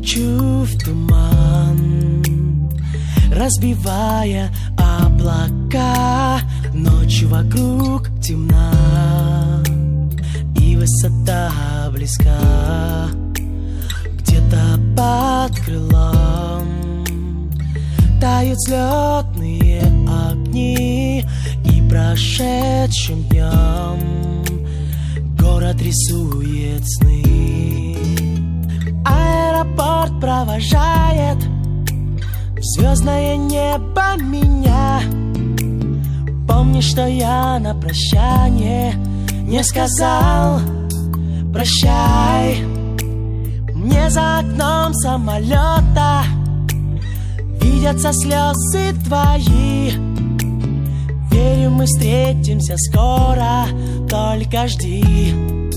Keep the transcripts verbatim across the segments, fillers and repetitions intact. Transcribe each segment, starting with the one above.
лечу в туман, разбивая облака. Ночь вокруг темна, и высота близка. Где-то под крылом тают взлетные огни, и прошедшим днем город рисует сны. Аэропорт провожает в звездное небо меня. Помни, что я на прощание не сказал прощай. Мне за окном самолета видятся слезы твои. Верю, мы встретимся скоро, только жди.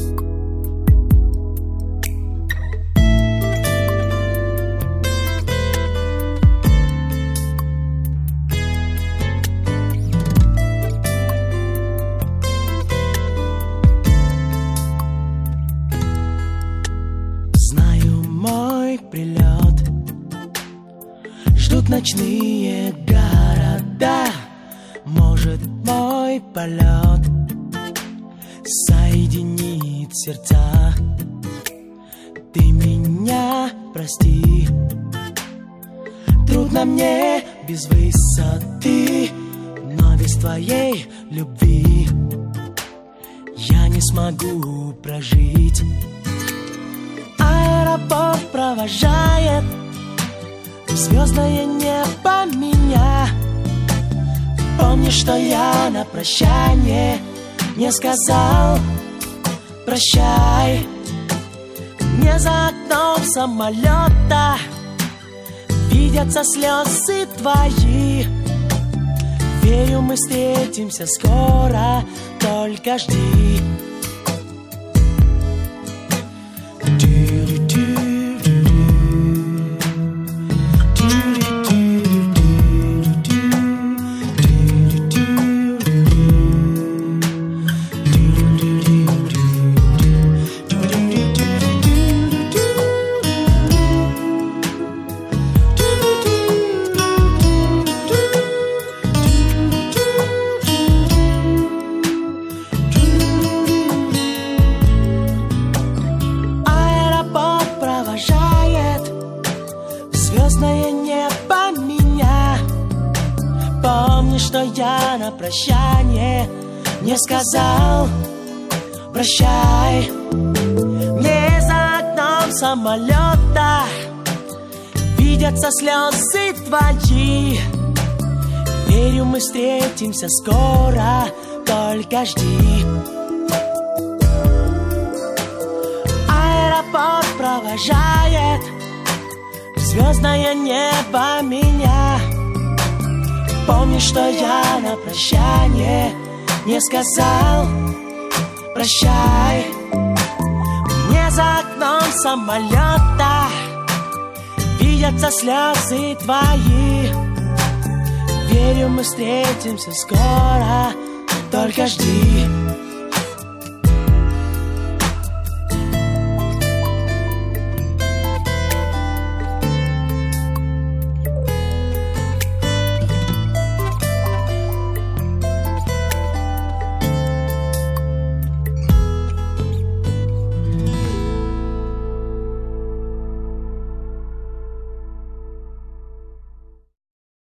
Знаю, мой прилет ждут ночные города. Может, мой полет соединит сердца. Ты меня прости, трудно мне без высоты, но без твоей любви я не смогу прожить. Аэропорт провожает в звездное небо меня. Помни, что я на прощание не сказал прощай. Мне за окном самолета видятся слезы твои. Верю, мы встретимся скоро, только жди. Звездное небо меня. Помни, что я на прощание не сказал прощай. Мне за окном самолета видятся слезы твои. Верю, мы встретимся скоро, только жди. Аэропорт провожает звездное небо меня. Помни, что я на прощание не сказал прощай. Мне за окном самолета видятся слезы твои. Верю, мы встретимся скоро, только жди.